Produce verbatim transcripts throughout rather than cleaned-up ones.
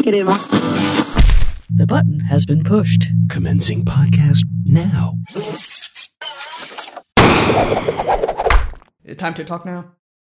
Negative. The button has been pushed. Commencing podcast now. Time to talk now.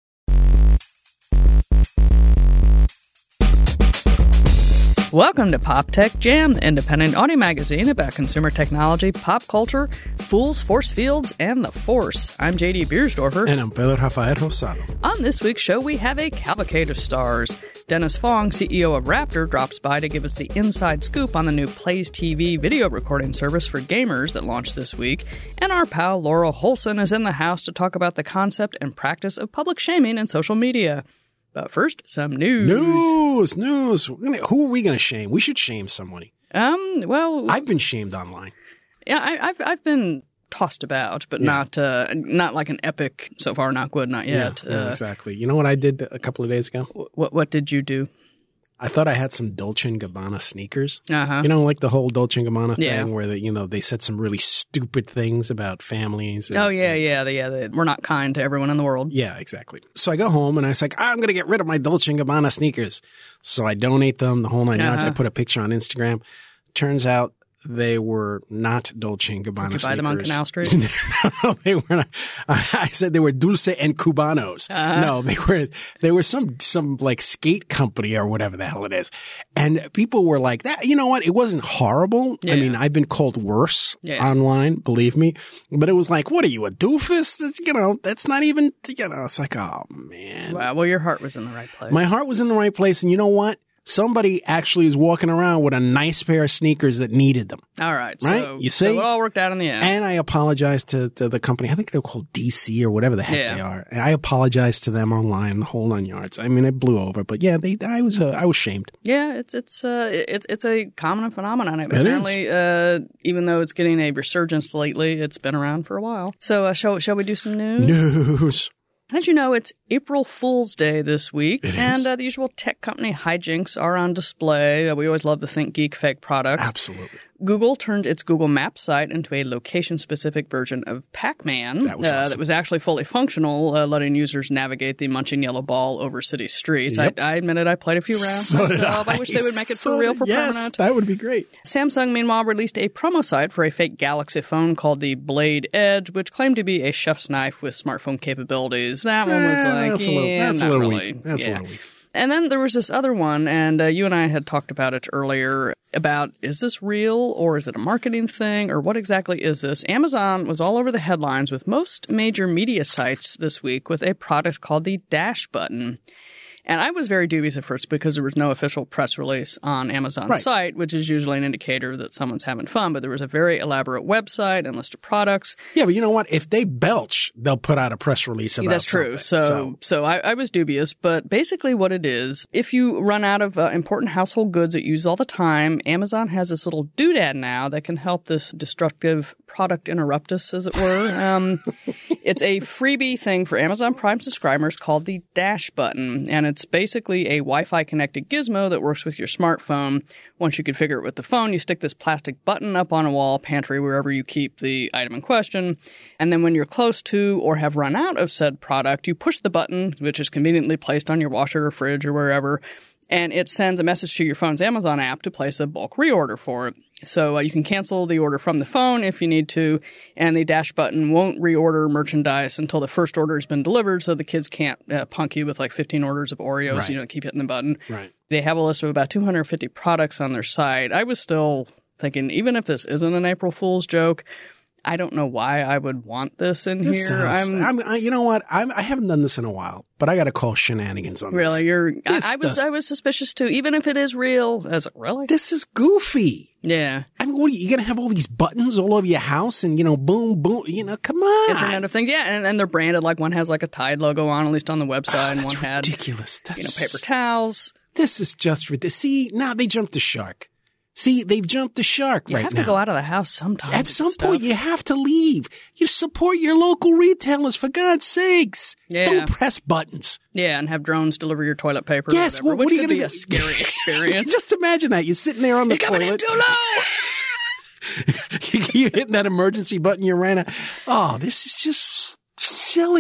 Welcome to Pop Tech Jam, the independent audio magazine about consumer technology, pop culture, fools, force fields, and the force. I'm J D Biersdorfer. And I'm Pedro Rafael Rosado. On this week's show, we have a cavalcade of stars. Dennis Fong, C E O of Raptor, drops by to give us the inside scoop on the new Plays T V video recording service for gamers that launched this week. And our pal Laurel Holson is in the house to talk about the concept and practice of public shaming in social media. But first, some news. News, news. We're gonna, who are we going to shame? We should shame somebody. Um, well, I've been shamed online. Yeah, I, I've I've been tossed about, but yeah. not uh, not like an epic. So far, not good, not yet. Yeah, yeah, uh, exactly. You know what I did a couple of days ago? What what did you do? I thought I had some Dolce and Gabbana sneakers. Uh-huh. You know, like the whole Dolce and Gabbana thing yeah. where, they, you know, they said some really stupid things about families. And, oh, yeah, yeah. They, yeah they, we're not kind to everyone in the world. Yeah, exactly. So I go home and I was like, I'm going to get rid of my Dolce and Gabbana sneakers. So I donate them, the whole nine yards. Uh-huh. I put a picture on Instagram. Turns out they were not Dolce and Gabbana Did you sneakers. buy them on Canal Street? No, they were not. I said they were Dulce and Cubanos. Uh-huh. No, they were, they were some, some like skate company or whatever the hell it is. And people were like that. You know what? It wasn't horrible. Yeah. I mean, I've been called worse yeah. online, believe me. But it was like, what are you, a doofus? That's, you know, that's not even, you know, it's like, oh man. Wow. Well, your heart was in the right place. My heart was in the right place. And you know what? Somebody actually is walking around with a nice pair of sneakers that needed them. All right. Right? So, you see? So it all worked out in the end. And I apologized to, to the company. I think they're called D C or whatever the heck yeah. they are. And I apologized to them online, the whole nine yards. I mean, it blew over. But yeah, they, I was uh, I was shamed. Yeah, it's it's uh it's it's a common phenomenon. It Apparently, uh, even though it's getting a resurgence lately, it's been around for a while. So uh, shall shall we do some news? News. As you know, it's April Fool's Day this week, It and is. Uh, the usual tech company hijinks are on display. Uh, we always love to think geek fake products. Absolutely. Google turned its Google Maps site into a location-specific version of Pac-Man That was uh, awesome. that was actually fully functional, uh, letting users navigate the munching yellow ball over city streets. Yep. I, I admitted I played a few rounds So did myself. I. I wish they would make it So for real, did- for yes, permanent. that would be great. Samsung, meanwhile, released a promo site for a fake Galaxy phone called the Blade Edge, which claimed to be a chef's knife with smartphone capabilities. That one was Eh, like, that's a little, yeah, that's a not little really. weak. That's yeah. a little weak. And then there was this other one, and uh, you and I had talked about it earlier, about is this real or is it a marketing thing or what exactly is this? Amazon was all over the headlines with most major media sites this week with a product called the Dash Button. And I was very dubious at first because there was no official press release on Amazon's Right. site, which is usually an indicator that someone's having fun. But there was a very elaborate website and list of products. Yeah, but you know what? If they belch, they'll put out a press release about That's true. something. So, so, I, I was dubious, but basically what it is, if you run out of uh, important household goods that you use all the time, Amazon has this little doodad now that can help this destructive product interrupt us, as it were. Um, it's a freebie thing for Amazon Prime subscribers called the Dash Button, and it's basically a Wi-Fi connected gizmo that works with your smartphone. Once you configure it with the phone, you stick this plastic button up on a wall, pantry, wherever you keep the item in question, and then when you're close to or have run out of said product, you push the button, which is conveniently placed on your washer or fridge or wherever, and it sends a message to your phone's Amazon app to place a bulk reorder for it. So uh, you can cancel the order from the phone if you need to, and the Dash Button won't reorder merchandise until the first order has been delivered, so the kids can't uh, punk you with like fifteen orders of Oreos. Right. You know, keep hitting the button. Right. They have a list of about two hundred fifty products on their site. I was still thinking, even if this isn't an April Fool's joke, I don't know why I would want this in This here. sounds- I'm I'm, I, you know what? I'm, I haven't done this in a while, but I got to call shenanigans on this. really, you're. I, This I was, does- I was suspicious too. Even if it is real, is it really? This is goofy. Yeah, I mean, what are you, you going to have all these buttons all over your house and, you know, boom, boom, you know, come on. Internet of Things. Yeah, and, and they're branded like one has like a Tide logo on, at least on the website, Oh, and that's one had ridiculous. That's, you know paper towels. This is just ridiculous. See, now they jumped the shark. See, they've jumped the shark You right have now. to go out of the house sometime. At to get some stuff. point, you have to leave. You support your local retailers, for God's sakes. Yeah. Don't press buttons. Yeah, and have drones deliver your toilet paper. Yes, or whatever, what- what which are you could be gonna a do? scary experience. Just imagine that. You're sitting there on the You're coming in toilet. too low. You're hitting that emergency button you ran out. Oh, this is just silly.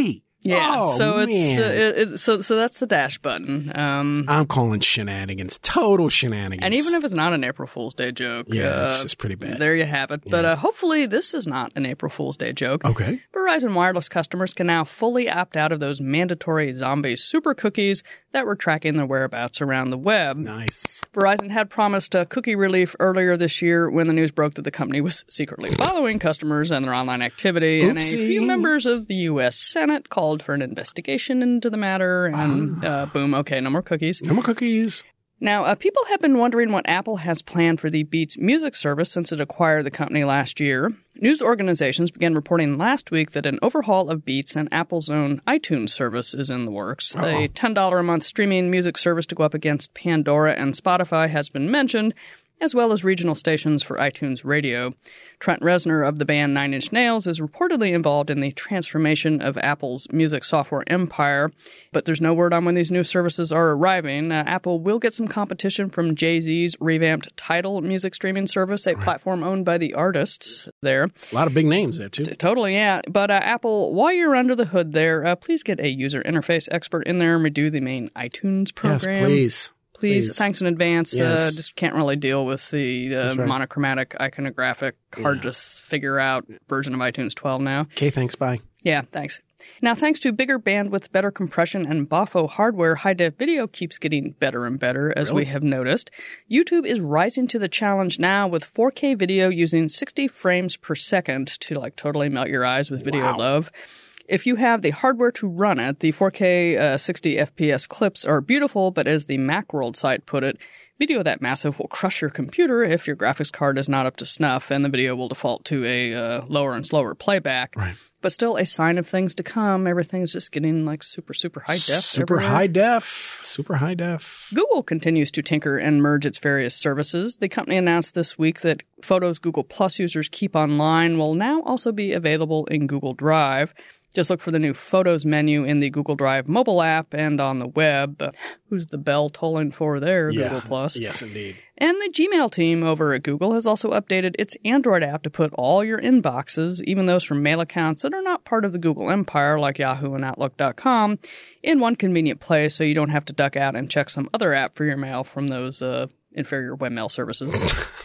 Yeah, Oh, so it's man. uh, it, it, so so that's the dash button. Um, I'm calling shenanigans. Total shenanigans. and even if it's not an April Fool's Day joke, Yeah, uh, it's just pretty bad. There you have it. But uh, hopefully this is not an April Fool's Day joke. Okay. Verizon Wireless customers can now fully opt out of those mandatory zombie super cookies that were tracking their whereabouts around the web. Nice. Verizon had promised uh, cookie relief earlier this year when the news broke that the company was secretly following customers and their online activity. Oopsie. And a few members of the U S Senate called for an investigation into the matter. And uh, boom, okay, no more cookies. No more cookies. Now, uh, people have been wondering what Apple has planned for the Beats music service since it acquired the company last year. News organizations began reporting last week that an overhaul of Beats and Apple's own iTunes service is in the works. Uh-oh. A ten dollars a month streaming music service to go up against Pandora and Spotify has been mentioned, as well as regional stations for iTunes Radio. Trent Reznor of the band Nine Inch Nails is reportedly involved in the transformation of Apple's music software empire, but there's no word on when these new services are arriving. Uh, Apple will get some competition from Jay-Z's revamped Tidal music streaming service, a platform owned by the artists there. A lot of big names there, too. T- Totally, yeah. But uh, Apple, while you're under the hood there, uh, please get a user interface expert in there and redo the main iTunes program. Yes, please. Please, Please. thanks in advance. Yes. Uh, just can't really deal with the uh, right. monochromatic, iconographic, hard Yeah. to s- figure out version of iTunes twelve now. Okay, thanks. Bye. Yeah, thanks. Now, thanks to bigger bandwidth, better compression, and B O F O hardware, high-def video keeps getting better and better, as Really? we have noticed. YouTube is rising to the challenge now with four K video using sixty frames per second to, like, totally melt your eyes with video Wow. love. If you have the hardware to run it, the four K uh, sixty F P S clips are beautiful, but as the Macworld site put it, video that massive will crush your computer if your graphics card is not up to snuff, and the video will default to a uh, lower and slower playback. Right. But still a sign of things to come. Everything's just getting like super, super high def. Super everywhere. high def. Super high def. Google continues to tinker and merge its various services. The company announced this week that photos Google Plus users keep online will now also be available in Google Drive. Just look for the new Photos menu in the Google Drive mobile app and on the web. Uh, who's the bell tolling for there, Yeah. Google Plus? Yes, indeed. And the Gmail team over at Google has also updated its Android app to put all your inboxes, even those from mail accounts that are not part of the Google empire like Yahoo and Outlook dot com, in one convenient place so you don't have to duck out and check some other app for your mail from those uh, inferior webmail services.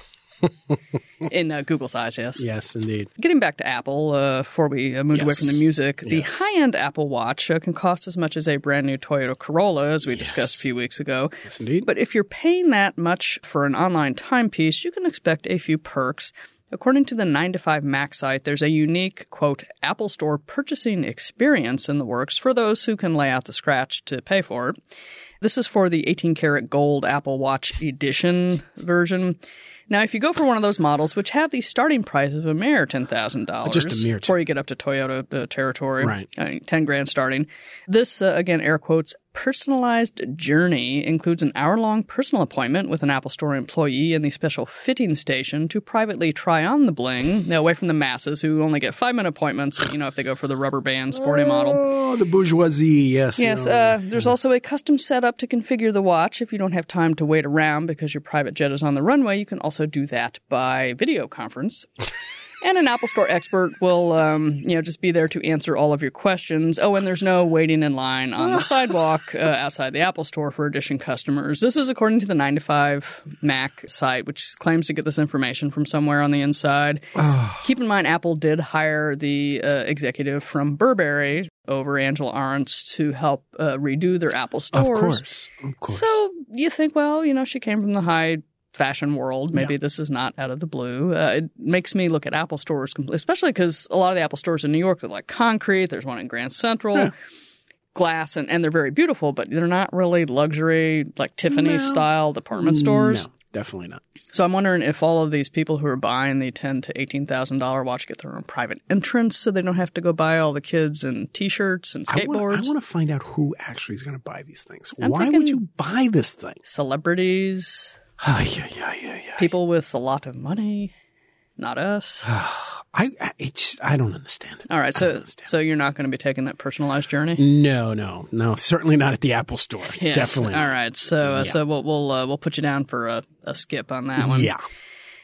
In uh, Google's eyes, yes. Yes, indeed. Getting back to Apple, uh, before we uh, move Yes. away from the music, the Yes. high-end Apple Watch uh, can cost as much as a brand new Toyota Corolla, as we Yes. discussed a few weeks ago. Yes, indeed. But if you're paying that much for an online timepiece, you can expect a few perks. According to the nine to five Mac site, there's a unique, quote, Apple Store purchasing experience in the works for those who can lay out the scratch to pay for it. This is for the eighteen karat gold Apple Watch Edition version. Now, if you go for one of those models, which have the starting price of a mere ten thousand dollars, Just a mere ten- before you get up to Toyota uh, territory, Right. uh, ten grand starting, this, uh, again, air quotes, personalized journey includes an hour-long personal appointment with an Apple Store employee in the special fitting station to privately try on the bling, now, away from the masses who only get five-minute appointments, you know, if they go for the rubber band sporty model. Oh, the bourgeoisie. Yes. Yes, no. uh, there's also a custom setup to configure the watch. If you don't have time to wait around because your private jet is on the runway, you can also do that by video conference. And an Apple Store expert will, um, you know, just be there to answer all of your questions. Oh, and there's no waiting in line on the sidewalk uh, outside the Apple Store for Edition customers. This is according to the nine to five Mac site, which claims to get this information from somewhere on the inside. Keep in mind, Apple did hire the uh, executive from Burberry over Angela Arendts to help uh, redo their Apple stores. Of course. Of course. So you think, well, you know, she came from the high fashion world. Maybe Yeah. this is not out of the blue. Uh, it makes me look at Apple stores, completely, especially because a lot of the Apple stores in New York are like concrete. There's one in Grand Central, Yeah. glass, and, and they're very beautiful, but they're not really luxury, like Tiffany No. style department stores. No, definitely not. So I'm wondering if all of these people who are buying the ten to eighteen thousand dollar watch get their own private entrance, so they don't have to go buy all the kids and T-shirts and I wanna- skateboards. I want to find out who actually is going to buy these things. I'm Why thinking- would you buy this thing? Celebrities, Ay, yeah, yeah, yeah, yeah. people with a lot of money, not us. I, I, it's, I don't understand it. All right, I so don't understand. so you're not going to be taking that personalized journey. No, no, no. Certainly not at the Apple Store. Yes. Definitely. All not. right, so uh, Yeah. so we'll we'll uh, we'll put you down for a, a skip on that one. Yeah.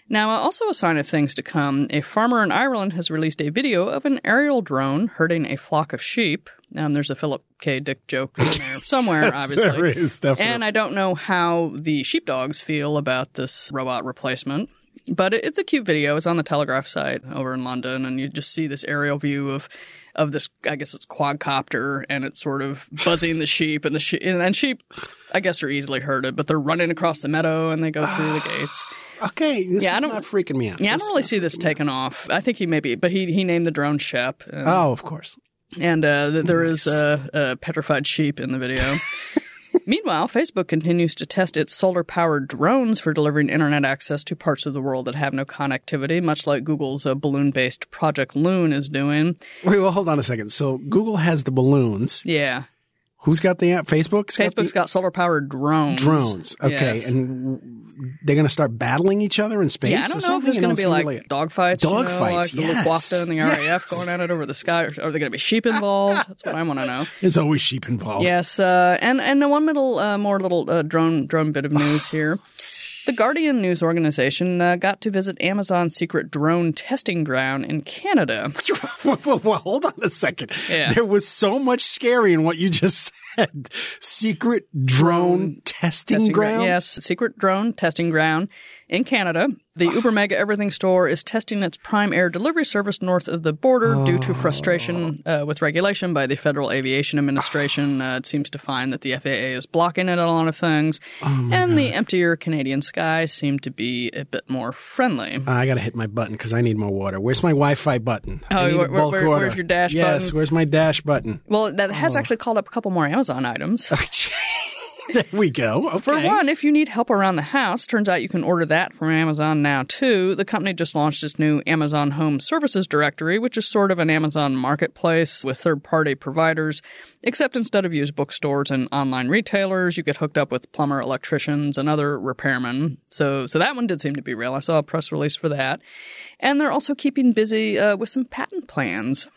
Now, uh, also a sign of things to come, a farmer in Ireland has released a video of an aerial drone herding a flock of sheep. Um, there's a Philip K. Dick joke in there somewhere, Yes, obviously. there is, definitely. And I don't know how the sheepdogs feel about this robot replacement. But it, it's a cute video. It's on the Telegraph site over in London, and you just see this aerial view of of this, I guess it's quadcopter, and it's sort of buzzing the sheep, and the she- and, and sheep, I guess, are easily herded, but they're running across the meadow, and they go through the gates. Okay, this Yeah, I is don't- not freaking me out. Yeah, I This don't is really not see this freaking me taking off. I think he maybe, but he he named the drone Shep. And, out. Oh, of course. and uh, th- there is a, a petrified sheep in the video. Meanwhile, Facebook continues to test its solar-powered drones for delivering internet access to parts of the world that have no connectivity, much like Google's uh, balloon-based Project Loon is doing. Wait, well, hold on a second. So Google has the balloons. Yeah. Who's got the app? Facebook's got Facebook's the got solar-powered drones. drones. Okay, Yes. and they're going to start battling each other in space. Yeah, I or don't know if something? there's You going it's to be gonna like dogfights. you know, Dogfights, like the yes. Luftwaffe and the R A F Yes. going at it over the sky. Or are there going to be sheep involved? That's what I want to know. There's always sheep involved. Yes, uh, and and one little uh, more little uh, drone drone bit of news here. The Guardian news organization uh, got to visit Amazon's secret drone testing ground in Canada. well, well, well, hold on a second. Yeah. There was so much scary in what you just said. Secret drone testing, Testing ground? Yes, secret drone testing ground in Canada. The Uber Mega Everything store is testing its Prime Air delivery service north of the border due to frustration uh, with regulation by the Federal Aviation Administration. Uh, it seems to find that the F A A is blocking it on a lot of things. Oh and the emptier Canadian skies seem to be a bit more friendly. I got to hit my button because I need more water. Where's my Wi-Fi button? Oh, I need a where- bulk where- order. where's your dash yes, button? where's my dash button? Well, that has actually called up a couple more Amazon items. There we go. Okay. For one, if you need help around the house, turns out you can order that from Amazon now, too. The company just launched its new Amazon Home Services directory, which is sort of an Amazon marketplace with third-party providers, except instead of used bookstores and online retailers, you get hooked up with plumber, electricians, and other repairmen. So so that one did seem to be real. I saw a press release for that. And they're also keeping busy uh, with some patent plans.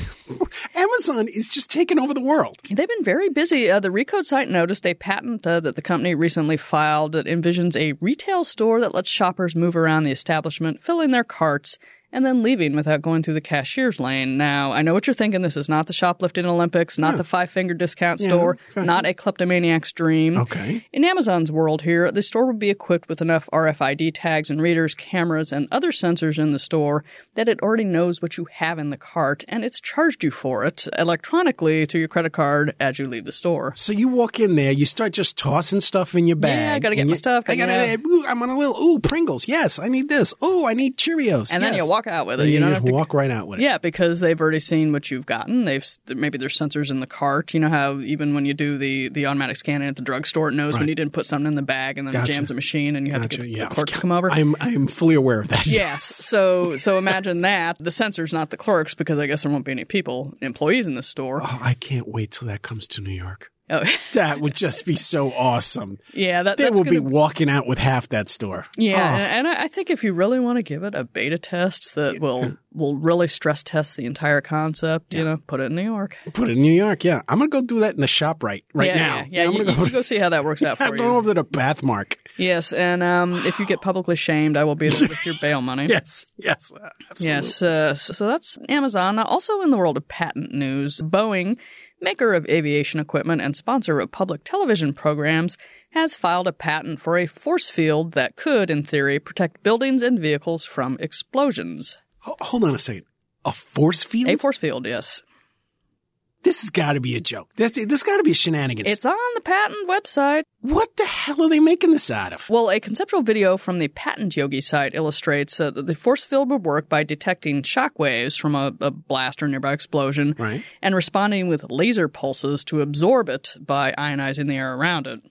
Amazon is just taking over the world. They've been very busy. Uh, the Recode site noticed a patent uh, that the company recently filed that envisions a retail store that lets shoppers move around the establishment, filling their carts, and then leaving without going through the cashier's lane. Now, I know what you're thinking. This is not the shoplifting Olympics, not Yeah. the five-finger discount Yeah, store, exactly. not a kleptomaniac's dream. Okay. In Amazon's world here, the store will be equipped with enough R F I D tags and readers, cameras, and other sensors in the store that it already knows what you have in the cart, and it's charged you for it electronically to your credit card as you leave the store. So you walk in there, you start just tossing stuff in your bag. Yeah, I gotta get and my you- stuff, I gotta. yeah. Ooh, I'm on a little. Ooh, Pringles. Yes, I need this. Ooh, I need Cheerios. And then yes. you walk out with it. And You, you don't just have to walk right out with it. Yeah, because they've already seen what you've gotten. They've maybe there's sensors in the cart. You know how even when you do the, the automatic scanning at the drugstore, it knows when Right. you didn't put something in the bag, and then Gotcha. it jams a machine, and you have to Gotcha. get Yeah. the clerk to come over. I'm I'm fully aware of that. Yes. So so imagine that. The sensor's not the clerks because I guess there won't be any people, employees in the store. Oh, I can't wait till that comes to New York. Oh, That would just be so awesome. yeah. That, They that's will gonna, be walking out with half that store. Yeah, Oh. and, and I I think if you really want to give it a beta test that will will really stress test the entire concept, you know, put it in New York. Put it in New York. Yeah, I'm gonna go do that in the shop right right yeah, now. Yeah, yeah. I'm you, gonna you, you go see how that works out I'm for going you. over to the Pathmark. Yes, and um, if you get publicly shamed, I will be there with your bail money. Yes, yes, uh, absolutely. Yes, uh, so so that's Amazon. Now, also in the world of patent news, Boeing, maker of aviation equipment and sponsor of public television programs, has filed a patent for a force field that could, in theory, protect buildings and vehicles from explosions. Ho- Hold on a second. A force field? A force field, yes. This has got to be a joke. This, this got to be shenanigans. It's on the patent website. What the hell are they making this out of? Well, a conceptual video from the Patent Yogi site illustrates uh, that the force field would work by detecting shock waves from a, a blast or nearby explosion Right. and responding with laser pulses to absorb it by ionizing the air around it.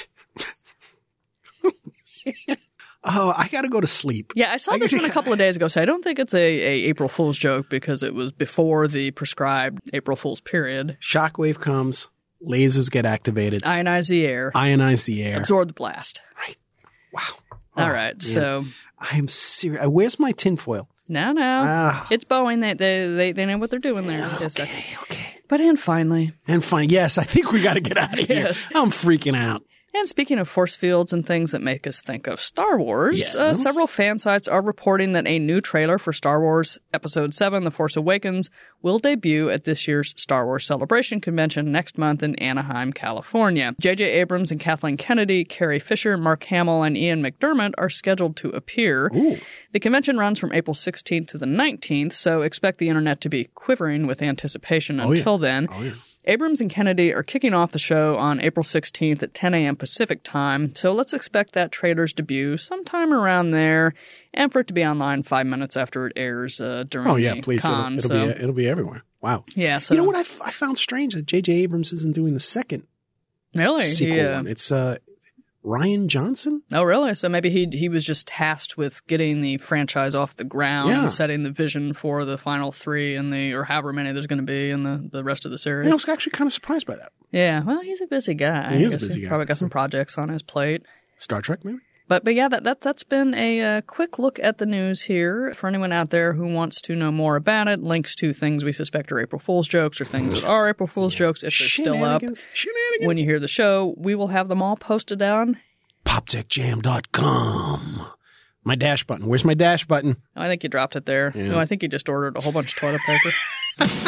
Oh, I got to go to sleep. Yeah, I saw I this guess- one a couple of days ago, so I don't think it's a, a April Fool's joke because it was before the prescribed April Fool's period. Shockwave comes, lasers get activated, Ionize the air, ionize the air. absorb the blast. Right. Wow. All Oh, right, man. so I am serious. Where's my tinfoil? now, now, Ah. it's Boeing. They, they they they know what they're doing there. Yes, Okay, okay. But and finally, And fine. Yes, I think we got to get out of here. Yes. I'm freaking out. And speaking of force fields and things that make us think of Star Wars, Yes. uh, several fan sites are reporting that a new trailer for Star Wars Episode seven, The Force Awakens, will debut at this year's Star Wars Celebration convention next month in Anaheim, California. J J Abrams and Kathleen Kennedy, Carrie Fisher, Mark Hamill, and Ian McDermott are scheduled to appear. Ooh. The convention runs from April sixteenth to the nineteenth, so expect the internet to be quivering with anticipation Oh, yeah. until then. Oh, yeah. Abrams and Kennedy are kicking off the show on April sixteenth at ten a.m. Pacific time, so let's expect that trailer's debut sometime around there, and for it to be online five minutes after it airs uh, during Oh, yeah, the please. con. It'll, it'll, so, be, it'll be everywhere. Wow. yeah, so You know what I, f- I found strange? That J J Abrams isn't doing the second really, sequel yeah. one. It's uh, Ryan Johnson? Oh, really? So maybe he he was just tasked with getting the franchise off the ground Yeah. and setting the vision for the final three and the or however many there's going to be in the, the rest of the series. I was actually kind of surprised by that. Yeah, well, he's a busy guy. He is I a guess busy he's guy. Probably got some projects on his plate. Star Trek, maybe? But but yeah, that, that, that's been a uh, quick look at the news here. For anyone out there who wants to know more about it, links to things we suspect are April Fool's jokes or things that are April Fool's jokes, if they're still up. Shenanigans. Shenanigans. When you hear the show, we will have them all posted down. pop tech jam dot com. My dash button. Where's my dash button? Oh, I think you dropped it there. Yeah. No, I think you just ordered a whole bunch of toilet paper.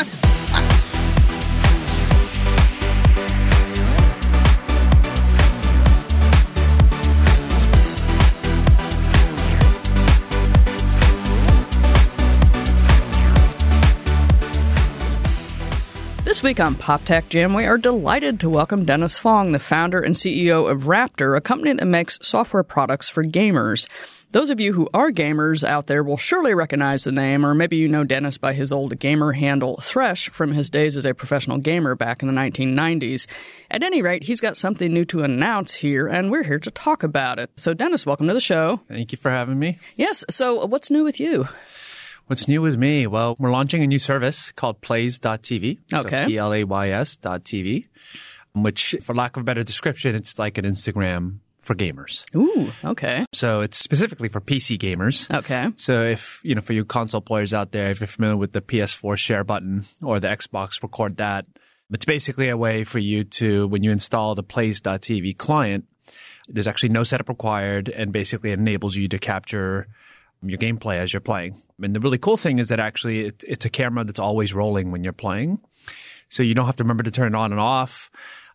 This week on Pop Tech Jam, we are delighted to welcome Dennis Fong, the founder and C E O of Raptor, a company that makes software products for gamers. Those of you who are gamers out there will surely recognize the name, or maybe you know Dennis by his old gamer handle Thresh from his days as a professional gamer back in the nineteen nineties. At any rate, he's got something new to announce here, and we're here to talk about it. So Dennis, welcome to the show. Thank you for having me. Yes, so what's new with you? What's new with me? Well, we're launching a new service called plays dot t v. Okay. So P L A Y S dot T V, which, for lack of a better description, it's like an Instagram for gamers. Ooh, okay. So it's specifically for P C gamers. Okay. So if, you know, for you console players out there, if you're familiar with the P S four share button or the Xbox record that, it's basically a way for you to, when you install the plays dot t v client, there's actually no setup required, and basically it enables you to capture your gameplay as you're playing. And the really cool thing is that actually it, it's a camera that's always rolling when you're playing. So you don't have to remember to turn it on and off.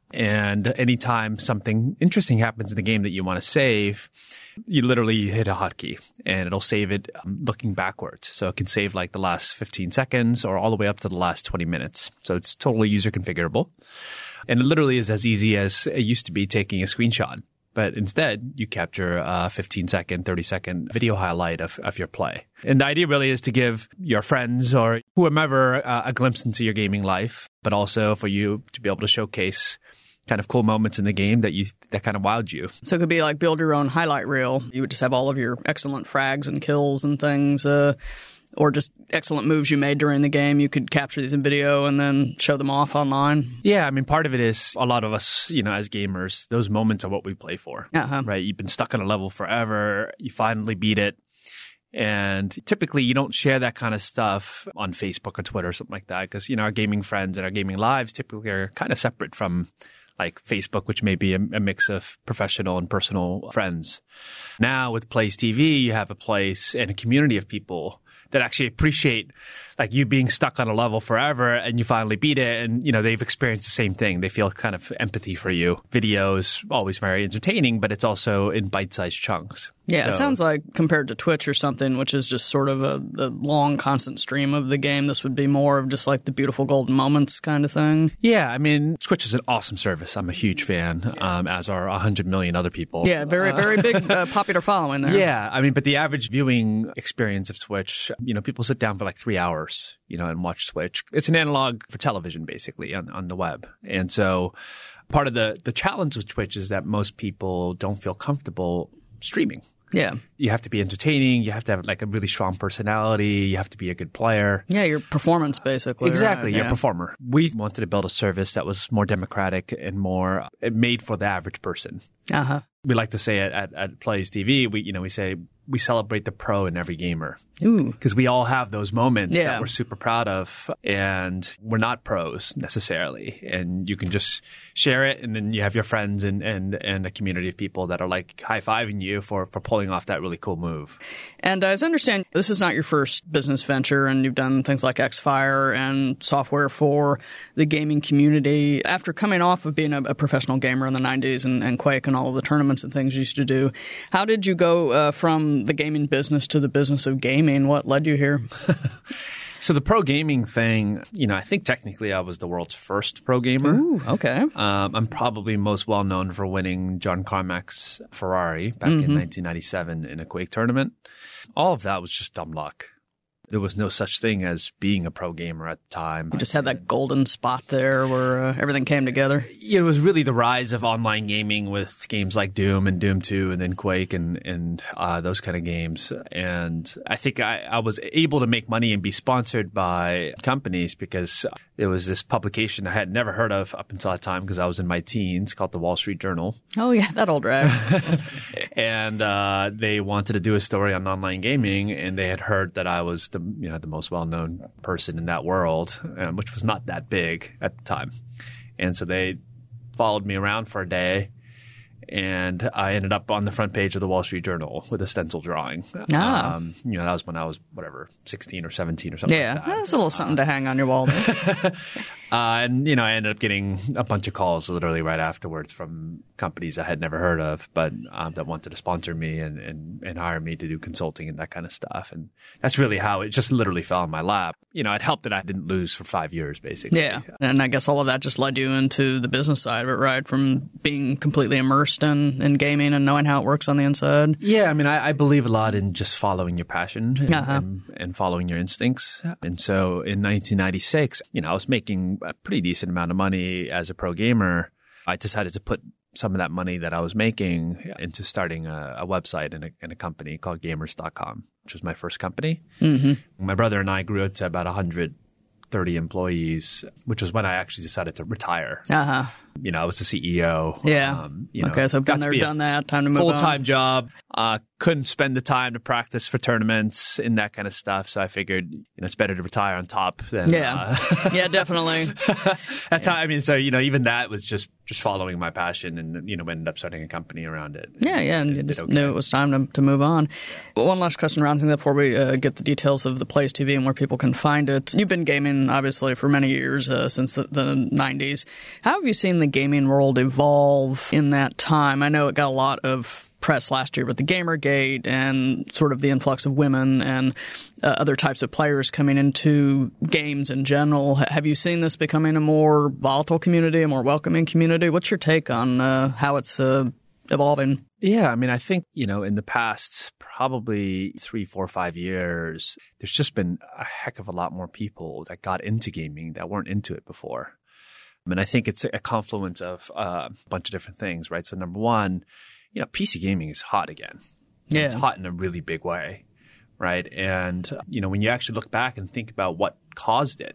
And anytime something interesting happens in the game that you want to save, you literally hit a hotkey and it'll save it um, looking backwards. So it can save like the last fifteen seconds or all the way up to the last twenty minutes. So it's totally user configurable. And it literally is as easy as it used to be taking a screenshot. But instead, you capture a fifteen second, thirty second video highlight of, of your play. And the idea really is to give your friends or whomever uh, a glimpse into your gaming life, but also for you to be able to showcase kind of cool moments in the game that you that kind of wowed you. So it could be like build your own highlight reel. You would just have all of your excellent frags and kills and things, uh, or just excellent moves you made during the game. You could capture these in video and then show them off online. Yeah, I mean, part of it is a lot of us, you know, as gamers, those moments are what we play for, Uh-huh. right? You've been stuck on a level forever. You finally beat it. And typically you don't share that kind of stuff on Facebook or Twitter or something like that because, you know, our gaming friends and our gaming lives typically are kind of separate from like Facebook, which may be a, a mix of professional and personal friends. Now with Plays T V, you have a place and a community of people that actually appreciate like you being stuck on a level forever and you finally beat it. And, you know, they've experienced the same thing. They feel kind of empathy for you. Videos, always very entertaining, but it's also in bite-sized chunks. Yeah, it So- sounds like compared to Twitch or something, which is just sort of a, a long, constant stream of the game, this would be more of just like the beautiful golden moments kind of thing. Yeah, I mean, Twitch is an awesome service. I'm a huge fan, um, as are one hundred million other people. Yeah, very, very big uh, popular following there. Yeah, I mean, but the average viewing experience of Twitch, you know, people sit down for like three hours, you know, and watch Twitch. It's an analog for television, basically, on, on the web. And so part of the, the challenge with Twitch is that most people don't feel comfortable streaming. Yeah. You have to be entertaining. You have to have like a really strong personality. You have to be a good player. Yeah, your performance, basically. Exactly, right? you're Yeah. a performer. We wanted to build a service that was more democratic and more uh, made for the average person. Uh-huh. We like to say at, at, at Plays T V, we, you know, we say we celebrate the pro in every gamer. Ooh. Because we all have those moments Yeah. that we're super proud of, and we're not pros necessarily. And you can just share it, and then you have your friends and, and, and a community of people that are like high-fiving you for, for pulling off that really cool move. And as I understand, this is not your first business venture, and you've done things like Xfire and software for the gaming community. After coming off of being a, a professional gamer in the nineties and, and Quake and all of the tournaments and things you used to do, how did you go uh, from the gaming business to the business of gaming? What led you here? So the pro gaming thing, you know, I think technically I was the world's first pro gamer. Ooh, okay. Um, I'm probably most well known for winning John Carmack's Ferrari back Mm-hmm. in nineteen ninety-seven in a Quake tournament. All of that was just dumb luck. There was no such thing as being a pro gamer at the time. You just had that golden spot there where uh, everything came together. It was really the rise of online gaming with games like Doom and Doom two and then Quake and, and uh, those kind of games. And I think I, I was able to make money and be sponsored by companies because there was this publication I had never heard of up until that time because I was in my teens called the Wall Street Journal. Oh, yeah, that old rag. And uh, they wanted to do a story on online gaming, and they had heard that I was the you know the most well-known person in that world, um, which was not that big at the time. And so they followed me around for a day, and I ended up on the front page of the Wall Street Journal with a stencil drawing. Ah. Um, you know, that was when I was, whatever, sixteen or seventeen or something Yeah, like that. that's a little something to hang on your wall there. Uh, and, you know, I ended up getting a bunch of calls literally right afterwards from companies I had never heard of, but um, that wanted to sponsor me and, and, and hire me to do consulting and that kind of stuff. And that's really how it just literally fell in my lap. You know, it helped that I didn't lose for five years, basically. Yeah. And I guess all of that just led you into the business side of it, right? From being completely immersed in, in gaming and knowing how it works on the inside. Yeah, I mean, I, I believe a lot in just following your passion and, Uh-huh. and, and following your instincts. And so in nineteen ninety-six, you know, I was making a pretty decent amount of money as a pro gamer. I decided to put some of that money that I was making into starting a, a website and a, and a company called gamers dot com, which was my first company. Mm-hmm. My brother and I grew it to about one hundred thirty employees, which was when I actually decided to retire. Uh-huh. You know, I was the C E O. Yeah. Um, you know, okay, so got been to there, be a done that, time to move on. full-time job. Uh, couldn't spend the time to practice for tournaments and that kind of stuff. So I figured, you know, it's better to retire on top than. Yeah. Uh, Yeah, definitely. that's how, I mean, so, you know, even that was just, just following my passion and, you know, ended up starting a company around it. Yeah, yeah, and you did just okay. knew it was time to, to move on. Well, one last question around that before we uh, get the details of the Plays T V and where people can find it. You've been gaming, obviously, for many years, uh, since the, the nineties. How have you seen the gaming world evolve in that time? I know it got a lot of press last year with the Gamergate and sort of the influx of women and uh, other types of players coming into games in general. H- have you seen this becoming a more volatile community, a more welcoming community? What's your take on uh, how it's uh, evolving? Yeah, I mean, I think, you know, in the past probably three, four, five years, there's just been a heck of a lot more people that got into gaming that weren't into it before. I mean, I think it's a confluence of uh, a bunch of different things, right? So number one, you know, P C gaming is hot again. Yeah. It's hot in a really big way, right? And, you know, when you actually look back and think about what caused it,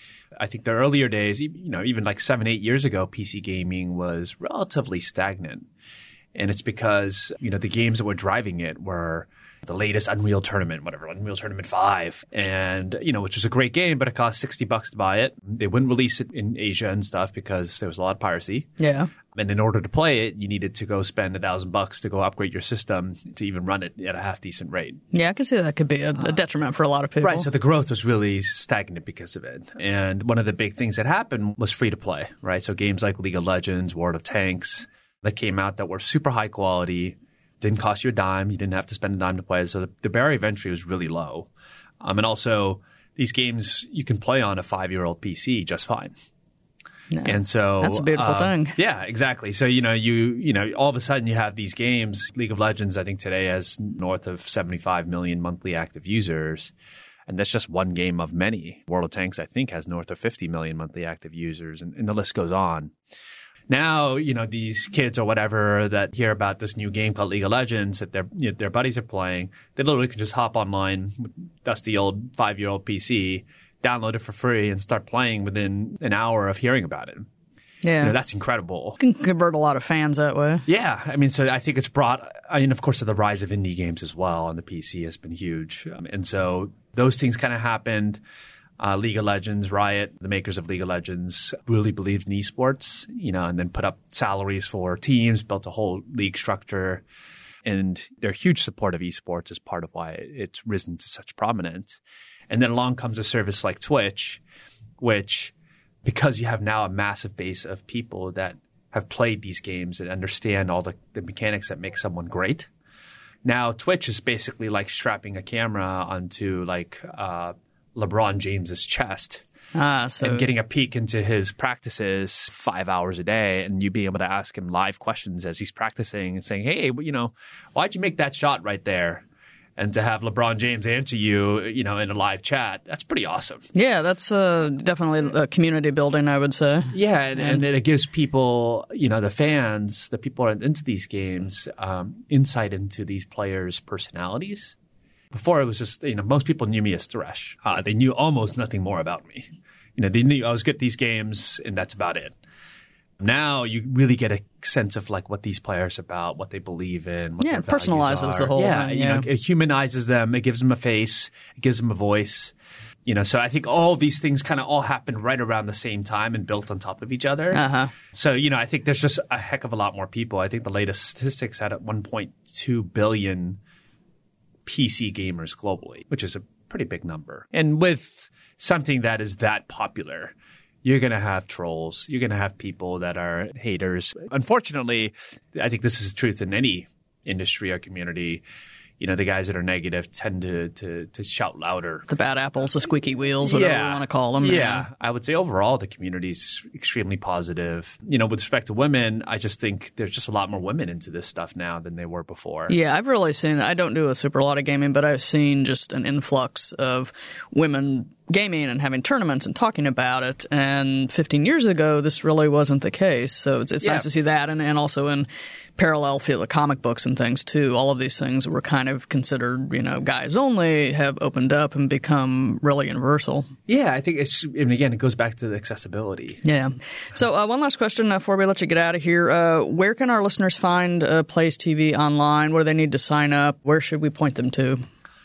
I think the earlier days, you know, even like seven, eight years ago, P C gaming was relatively stagnant. And it's because, you know, the games that were driving it were the latest Unreal Tournament, whatever, Unreal Tournament five. And, you know, which was a great game, but it cost sixty bucks to buy it. They wouldn't release it in Asia and stuff because there was a lot of piracy. Yeah. And in order to play it, you needed to go spend a thousand bucks to go upgrade your system to even run it at a half decent rate. Yeah, I can see that could be a, a detriment for a lot of people. Right. So the growth was really stagnant because of it. And one of the big things that happened was free to play, right? So games like League of Legends, World of Tanks that came out that were super high quality, didn't cost you a dime. You didn't have to spend a dime to play. So the, the barrier of entry was really low. Um, and also these games you can play on a five-year-old P C just fine. Yeah. And so That's a beautiful um, thing. Yeah, exactly. So, you know, you, you know, all of a sudden you have these games. League of Legends, I think today has north of seventy-five million monthly active users. And that's just one game of many. World of Tanks, I think, has north of fifty million monthly active users, and, and the list goes on. Now, you know, these kids or whatever that hear about this new game called League of Legends that their you know, their buddies are playing, they literally can just hop online with dusty old five-year-old P C, download it for free, and start playing within an hour of hearing about it. Yeah. You know, that's incredible. You can convert a lot of fans that way. Yeah. I mean, so I think it's brought, I mean, of course, the rise of indie games as well on the P C has been huge. Um, and so those things kind of happened. Uh, League of Legends, Riot, the makers of League of Legends, really believed in esports, you know, and then put up salaries for teams, built a whole league structure. And they're a huge support of esports as part of why it's risen to such prominence. And then along comes a service like Twitch, which, because you have now a massive base of people that have played these games and understand all the, the mechanics that make someone great. Now Twitch is basically like strapping a camera onto like uh, LeBron James's chest ah, so. and getting a peek into his practices five hours a day, and you being able to ask him live questions as he's practicing and saying, hey, you know, why'd you make that shot right there? And to have LeBron James answer you, you know, in a live chat, that's pretty awesome. Yeah, that's uh, definitely a community building, I would say. Yeah, and, and it gives people, you know, the fans, the people into these games, um, insight into these players' personalities. Before it was just, you know, most people knew me as Thresh. Uh, they knew almost nothing more about me. You know, they knew I was good at these games, and that's about it. Now you really get a sense of like what these players are about, what they believe in. What yeah, their it personalizes are. the whole yeah, thing. You Yeah, know, it humanizes them. It gives them a face. It gives them a voice. You know, so I think all these things kind of all happened right around the same time and built on top of each other. Uh-huh. So, you know, I think there's just a heck of a lot more people. I think the latest statistics had at one point two billion P C gamers globally, which is a pretty big number. And with something that is that popular, you're going to have trolls. You're going to have people that are haters. Unfortunately, I think this is the truth in any industry or community. You know, the guys that are negative tend to to, to shout louder. The bad apples, the squeaky wheels, whatever yeah. you want to call them. Yeah. yeah. I would say overall the community's extremely positive. You know, with respect to women, I just think there's just a lot more women into this stuff now than they were before. Yeah, I've really seen – I don't do a super lot of gaming, but I've seen just an influx of women gaming and having tournaments and talking about it. And fifteen years ago, this really wasn't the case. So it's, it's yeah. nice to see that. And, and also in parallel field of comic books and things too. All of these things were kind of considered, you know, guys only, have opened up and become really universal. Yeah, I think it's – and again, it goes back to the accessibility. Yeah. So uh, one last question before we let you get out of here. Uh, where can our listeners find uh, Plays T V online? Where do they need to sign up? Where should we point them to?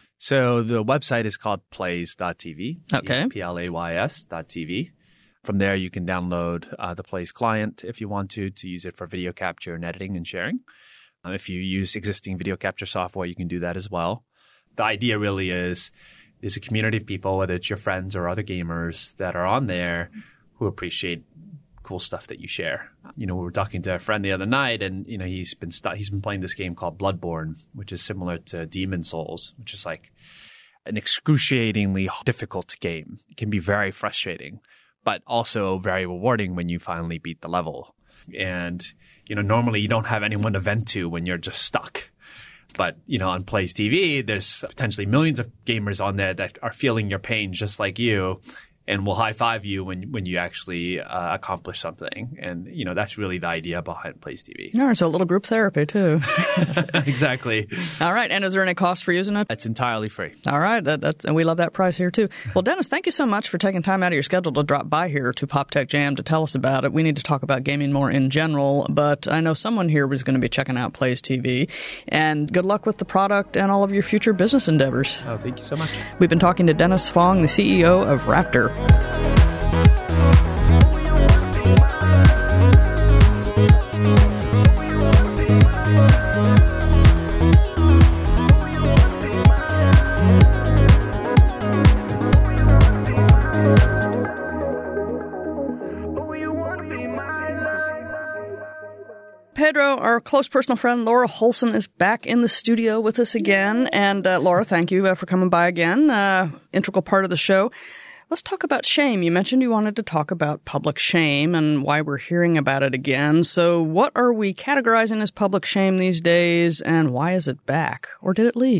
So the website is called plays dot t v. Okay. P L A Y S dot T V. From there, you can download uh, the Plays client if you want to, to use it for video capture and editing and sharing. Uh, if you use existing video capture software, you can do that as well. The idea really is there's a community of people, whether it's your friends or other gamers, that are on there who appreciate cool stuff that you share. You know, we were talking to a friend the other night, and you know, he's been st- he's been playing this game called Bloodborne, which is similar to Demon Souls, which is like an excruciatingly difficult game. It can be very frustrating, but also very rewarding when you finally beat the level. And you know, normally you don't have anyone to vent to when you're just stuck. But, you know, on Plays T V, there's potentially millions of gamers on there that are feeling your pain just like you and will high-five you when when you actually uh, accomplish something. And, you know, that's really the idea behind Plays T V. All right, so a little group therapy, too. Exactly. All right, and is there any cost for using it? It's entirely free. All right, that, that's, and we love that price here, too. Well, Dennis, thank you so much for taking time out of your schedule to drop by here to Pop Tech Jam to tell us about it. We need to talk about gaming more in general, but I know someone here was going to be checking out Plays T V. And good luck with the product and all of your future business endeavors. Oh, thank you so much. We've been talking to Dennis Fong, the C E O of Raptor. Pedro, our close personal friend Laura Holson is back in the studio with us again. And uh, Laura, thank you uh, for coming by again. Uh, integral part of the show. Let's talk about shame. You mentioned you wanted to talk about public shame and why we're hearing about it again. So what are we categorizing as public shame these days, and why is it back? Or did it leave?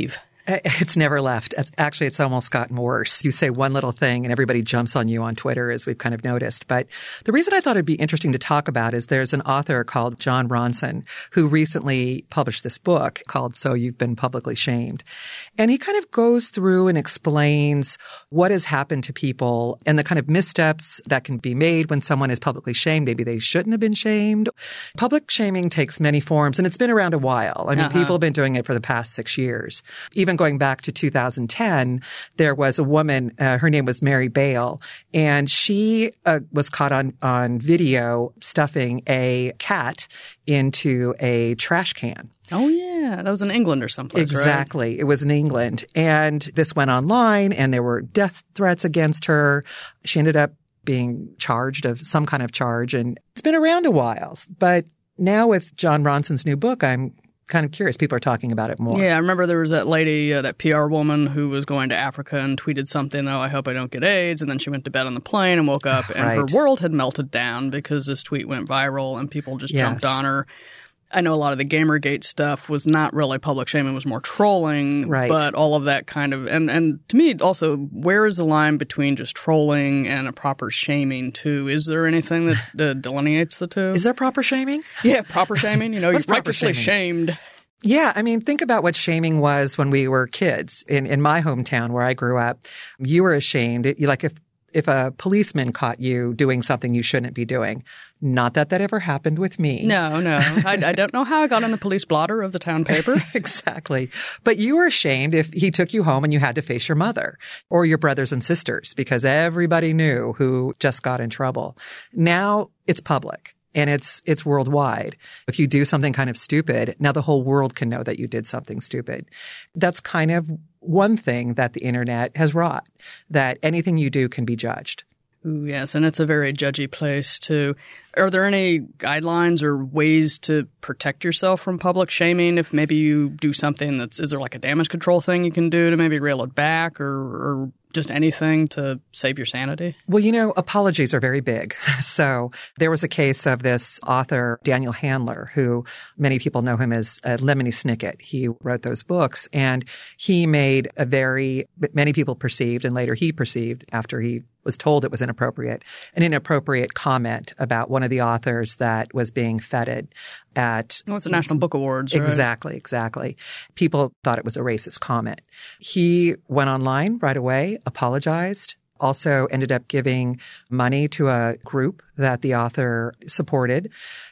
It's never left. It's, actually, it's almost gotten worse. You say one little thing and everybody jumps on you on Twitter, as we've kind of noticed. But the reason I thought it'd be interesting to talk about is there's an author called Jon Ronson who recently published this book called So You've Been Publicly Shamed. And he kind of goes through and explains what has happened to people and the kind of missteps that can be made when someone is publicly shamed. Maybe they shouldn't have been shamed. Public shaming takes many forms, and it's been around a while. I mean, uh-huh. people have been doing it for the past six years. Even going back to two thousand ten, there was a woman, uh, her name was Mary Bale, and she uh, was caught on, on video stuffing a cat into a trash can. Oh, yeah. That was in England or someplace, exactly. Right? It was in England. And this went online, and there were death threats against her. She ended up being charged of some kind of charge, and it's been around a while. But now with Jon Ronson's new book, I'm kind of curious. People are talking about it more. Yeah, I remember there was that lady, uh, that P R woman who was going to Africa and tweeted something, oh, I hope I don't get AIDS. And then she went to bed on the plane and woke up and right. her world had melted down because this tweet went viral and people just yes. jumped on her. I know a lot of the Gamergate stuff was not really public shaming, it was more trolling. Right. But all of that kind of – and and to me also, where is the line between just trolling and a proper shaming too? Is there anything that uh, delineates the two? Is there proper shaming? Yeah, proper shaming. You know, you're righteously shaming? shamed. Yeah. I mean, think about what shaming was when we were kids. In in my hometown where I grew up, you were ashamed. It, like if if a policeman caught you doing something you shouldn't be doing. Not that that ever happened with me. No, no. I, I don't know how I got on the police blotter of the town paper. Exactly. But you were ashamed if he took you home and you had to face your mother or your brothers and sisters because everybody knew who just got in trouble. Now it's public. And it's it's worldwide. If you do something kind of stupid, now the whole world can know that you did something stupid. That's kind of one thing that the internet has wrought, that anything you do can be judged. Ooh, yes, and it's a very judgy place too. Are there any guidelines or ways to protect yourself from public shaming? If maybe you do something that's – is there like a damage control thing you can do to maybe reel it back or, or just anything to save your sanity? Well, you know, apologies are very big. So there was a case of this author, Daniel Handler, who many people know him as uh, Lemony Snicket. He wrote those books, and he made a very – many people perceived, and later he perceived after he was told it was inappropriate, an inappropriate comment about one of the authors that was being feted at – Oh, it's the National Book Awards, right? Exactly, exactly. People thought it was a racist comment. He went online right away, apologized, also ended up giving money to a group that the author supported.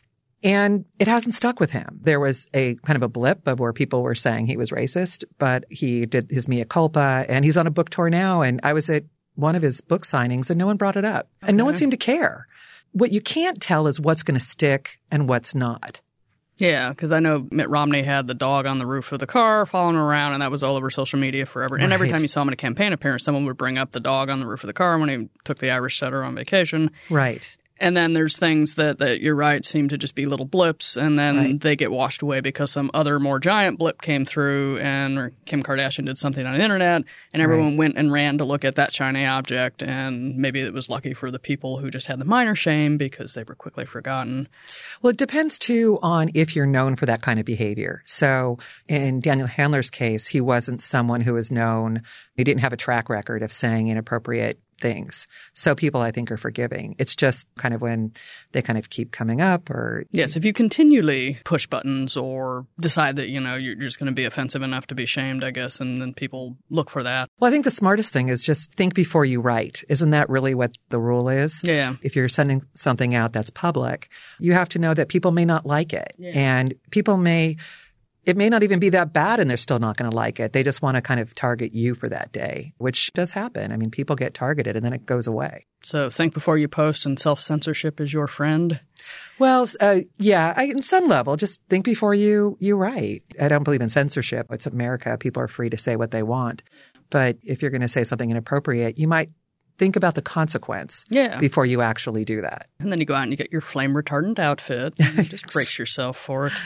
And it hasn't stuck with him. There was a kind of a blip of where people were saying he was racist, but he did his mea culpa, and he's on a book tour now. And I was at one of his book signings and no one brought it up. And no one seemed to care. What you can't tell is what's going to stick and what's not. Yeah, because I know Mitt Romney had the dog on the roof of the car following him around, and that was all over social media forever. And right. every time you saw him in a campaign appearance, someone would bring up the dog on the roof of the car when he took the Irish setter on vacation. Right. And then there's things that, that you're right, seem to just be little blips, and then right. they get washed away because some other more giant blip came through, and or Kim Kardashian did something on the internet, and everyone right. went and ran to look at that shiny object, and maybe it was lucky for the people who just had the minor shame because they were quickly forgotten. Well, it depends, too, on if you're known for that kind of behavior. So in Daniel Handler's case, he wasn't someone who was known – he didn't have a track record of saying inappropriate things. So people, I think, are forgiving. It's just kind of when they kind of keep coming up or – Yes, if you continually push buttons or decide that, you know, you're just going to be offensive enough to be shamed, I guess, and then people look for that. Well, I think the smartest thing is just think before you write. Isn't that really what the rule is? Yeah. If you're sending something out that's public, you have to know that people may not like it. Yeah. And people may – it may not even be that bad and they're still not going to like it. They just want to kind of target you for that day, which does happen. I mean, people get targeted and then it goes away. So think before you post and self-censorship is your friend? Well, uh, yeah, I, in some level, just think before you, you write. I don't believe in censorship. It's America. People are free to say what they want. But if you're going to say something inappropriate, you might think about the consequence yeah. before you actually do that. And then you go out and you get your flame retardant outfit and you just brace yourself for it.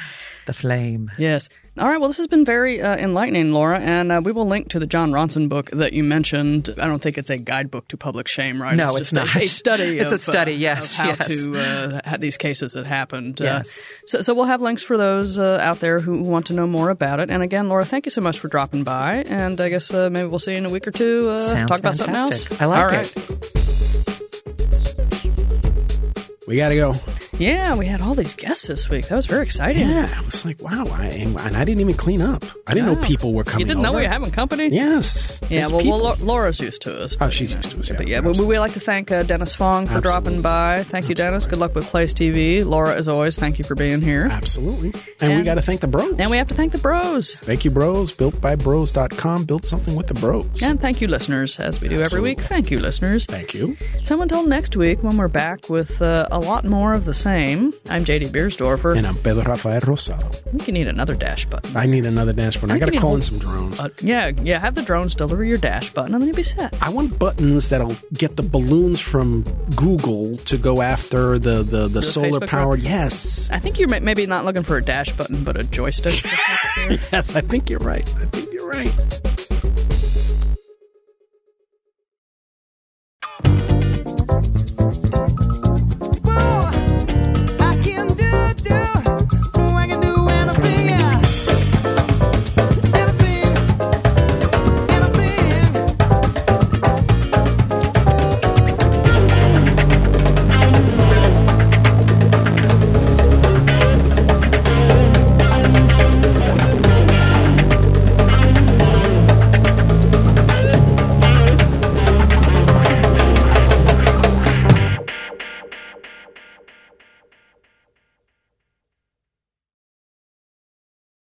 The flame. Yes. All right. Well, this has been very uh, enlightening, Laura, and uh, we will link to the John Ronson book that you mentioned. I don't think it's a guidebook to public shame, right? No, it's, it's just not. A, a study. It's of, a study, uh, yes, of how yes. to uh, have these cases that happened. Yes. Uh, so, so we'll have links for those uh, out there who want to know more about it. And again, Laura, thank you so much for dropping by. And I guess uh, maybe we'll see you in a week or two. Uh, Sounds talk about fantastic. something else. I like All right. it. We got to go. Yeah, we had all these guests this week. That was very exciting. Yeah, I was like, wow. I, and, and I didn't even clean up. I didn't Wow. know people were coming You didn't know over. we were having company? Yes. Yeah, there's well, people. well, Laura's used to us. Oh, she's used to us, yeah. But yeah, we, we like to thank uh, Dennis Fong for dropping Absolutely. by. Thank you, Dennis. Good luck with Place T V. Laura, as always, thank you for being here. Absolutely. And, we And- got to thank the bros. And we have to thank the bros. Thank you, bros. built by bros dot com. Built something with the bros. And thank you, listeners, as we do every Absolutely. week. Thank you, listeners. Thank you. So until next week, when we're back with uh, a lot more of the same, I'm J D Beersdorfer. And I'm Pedro Rafael Rosado. I think you need another dash button. I need another dashboard. I think got you to need call a in whole- some drones. Uh, yeah, yeah. Have the drones deliver your dash button, and then you'll be set. I want buttons that'll get the balloons from Google to go after the, the, the solar Facebook powered. run? Yes. I think you're ma- maybe not looking for a dash button, but a joystick. Yes, I think you're right. I think you're right.